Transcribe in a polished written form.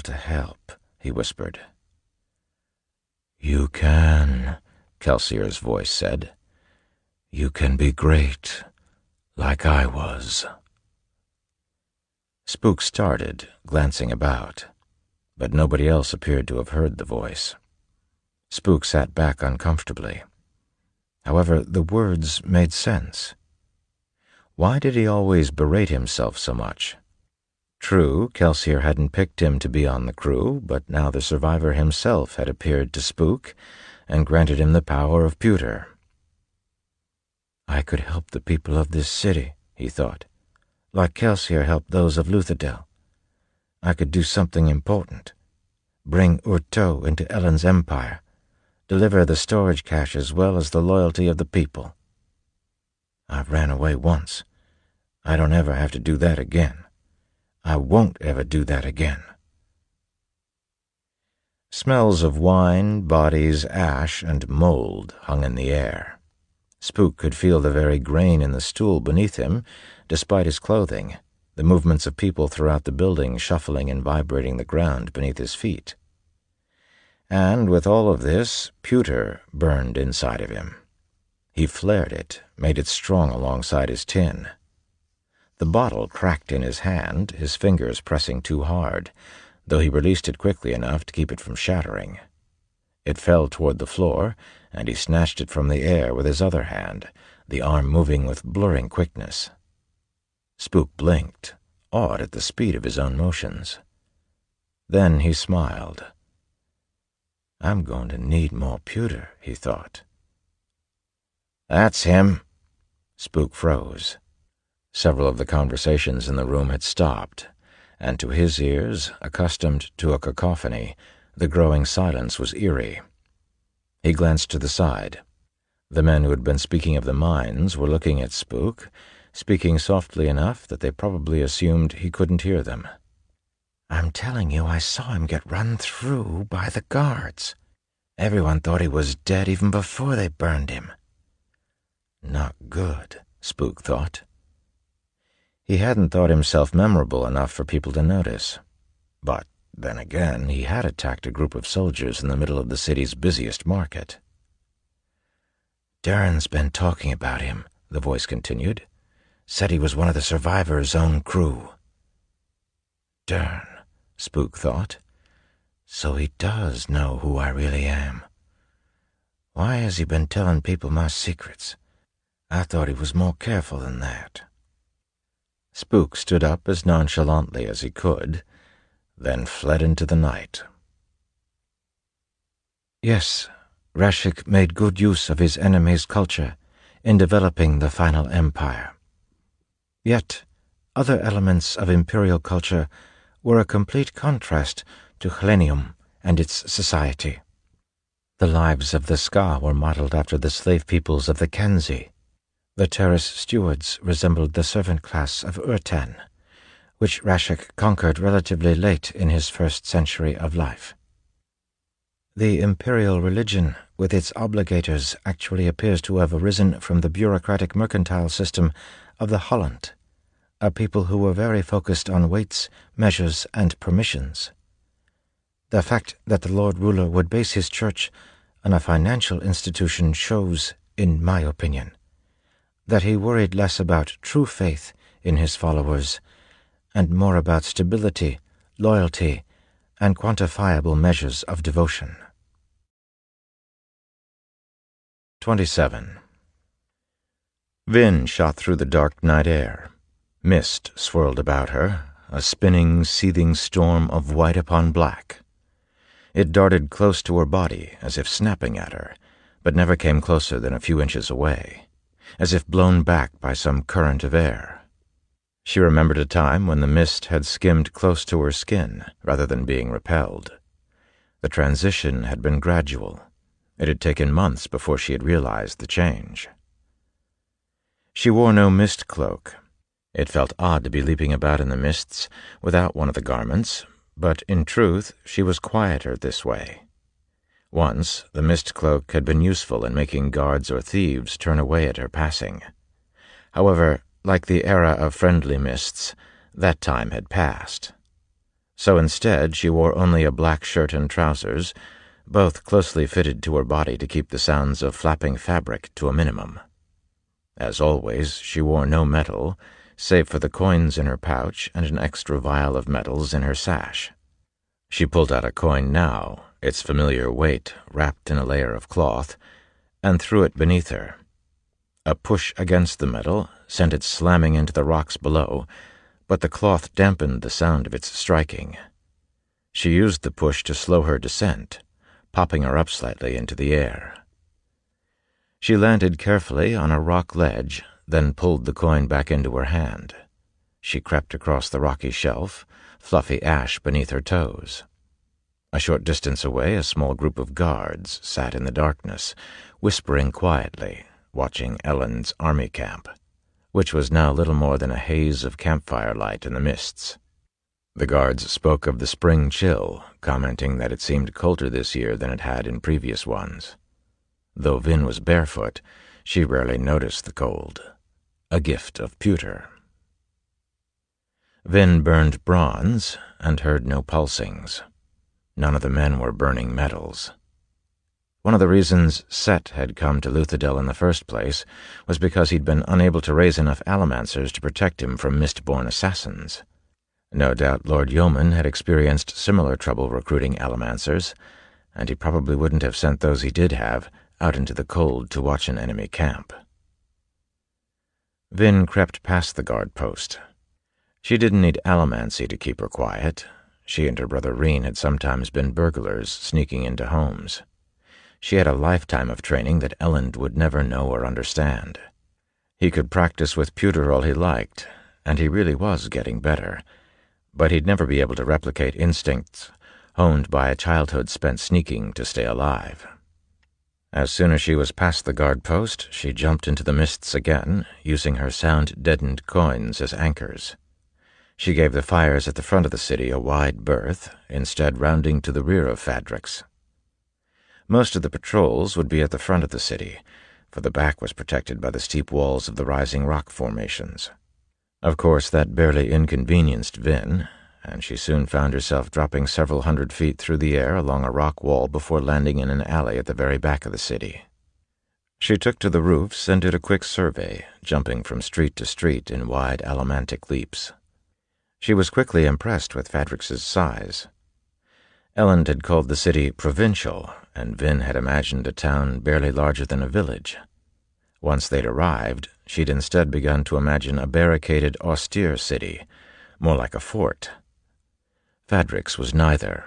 to help, he whispered. You can, Kelsier's voice said. You can be great, like I was. Spook started, glancing about, but nobody else appeared to have heard the voice. Spook sat back uncomfortably. However, the words made sense. Why did he always berate himself so much? True, Kelsier hadn't picked him to be on the crew, but now the survivor himself had appeared to Spook and granted him the power of pewter. I could help the people of this city, he thought, like Kelsier helped those of Luthadel. I could do something important. Bring Urteau into Elend's empire. Deliver the storage cache as well as the loyalty of the people. I ran away once. I don't ever have to do that again. I won't ever do that again. Smells of wine, bodies, ash, and mold hung in the air. Spook could feel the very grain in the stool beneath him, despite his clothing, the movements of people throughout the building shuffling and vibrating the ground beneath his feet. And with all of this, pewter burned inside of him. He flared it, made it strong alongside his tin. The bottle cracked in his hand, his fingers pressing too hard, though he released it quickly enough to keep it from shattering. It fell toward the floor, and he snatched it from the air with his other hand, the arm moving with blurring quickness. Spook blinked, awed at the speed of his own motions. Then he smiled. I'm going to need more pewter, he thought. That's him. Spook froze. Several of the conversations in the room had stopped, and to his ears, accustomed to a cacophony, the growing silence was eerie. He glanced to the side. The men who had been speaking of the mines were looking at Spook, speaking softly enough that they probably assumed he couldn't hear them. I'm telling you, I saw him get run through by the guards. Everyone thought he was dead even before they burned him. Not good, Spook thought. He hadn't thought himself memorable enough for people to notice. But then again, he had attacked a group of soldiers in the middle of the city's busiest market. Darren's been talking about him, the voice continued. Said he was one of the survivors' own crew. Darren, Spook thought. So he does know who I really am. Why has he been telling people my secrets? I thought he was more careful than that. Spook stood up as nonchalantly as he could, then fled into the night. Yes, Rashek made good use of his enemy's culture in developing the final empire. Yet, other elements of imperial culture were a complete contrast to Hellenium and its society. The lives of the Ska were modeled after the slave peoples of the Kenzi. The terrace stewards resembled the servant class of Urtan, which Rashek conquered relatively late in his first century of life. The imperial religion, with its obligators, actually appears to have arisen from the bureaucratic mercantile system of the Holland, a people who were very focused on weights, measures, and permissions. The fact that the Lord Ruler would base his church on a financial institution shows, in my opinion, that he worried less about true faith in his followers and more about stability, loyalty, and quantifiable measures of devotion. 27. Vin shot through the dark night air. Mist swirled about her, a spinning, seething storm of white upon black. It darted close to her body, as if snapping at her, but never came closer than a few inches away, as if blown back by some current of air. She remembered a time when the mist had skimmed close to her skin, rather than being repelled. The transition had been gradual. It had taken months before she had realized the change. She wore no mist cloak. It felt odd to be leaping about in the mists without one of the garments, but in truth she was quieter this way. Once, the mist cloak had been useful in making guards or thieves turn away at her passing. However, like the era of friendly mists, that time had passed. So instead she wore only a black shirt and trousers, both closely fitted to her body to keep the sounds of flapping fabric to a minimum. As always, she wore no metal, save for the coins in her pouch and an extra vial of metals in her sash. She pulled out a coin now, its familiar weight wrapped in a layer of cloth, and threw it beneath her. A push against the metal sent it slamming into the rocks below, but the cloth dampened the sound of its striking. She used the push to slow her descent, popping her up slightly into the air. She landed carefully on a rock ledge, then pulled the coin back into her hand. She crept across the rocky shelf, fluffy ash beneath her toes. A short distance away, a small group of guards sat in the darkness, whispering quietly, watching Elend's army camp, which was now little more than a haze of campfire light in the mists. The guards spoke of the spring chill, commenting that it seemed colder this year than it had in previous ones. Though Vin was barefoot, she rarely noticed the cold, a gift of pewter. Vin burned bronze and heard no pulsings. None of the men were burning metals. One of the reasons Set had come to Luthadel in the first place was because he'd been unable to raise enough Allomancers to protect him from Mistborn assassins. No doubt Lord Yeoman had experienced similar trouble recruiting Allomancers, and he probably wouldn't have sent those he did have out into the cold to watch an enemy camp. Vin crept past the guard post. She didn't need allomancy to keep her quiet. She and her brother Reen had sometimes been burglars sneaking into homes. She had a lifetime of training that Elend would never know or understand. He could practice with pewter all he liked, and he really was getting better, but he'd never be able to replicate instincts honed by a childhood spent sneaking to stay alive. As soon as she was past the guard post, she jumped into the mists again, using her sound-deadened coins as anchors. She gave the fires at the front of the city a wide berth, instead rounding to the rear of Fadrix. Most of the patrols would be at the front of the city, for the back was protected by the steep walls of the rising rock formations. Of course, that barely inconvenienced Vin, and she soon found herself dropping several hundred feet through the air along a rock wall before landing in an alley at the very back of the city. She took to the roofs and did a quick survey, jumping from street to street in wide allomantic leaps. She was quickly impressed with Fadrix's size. Elend had called the city provincial, and Vin had imagined a town barely larger than a village. Once they'd arrived, she'd instead begun to imagine a barricaded, austere city, more like a fort. Fadrix was neither.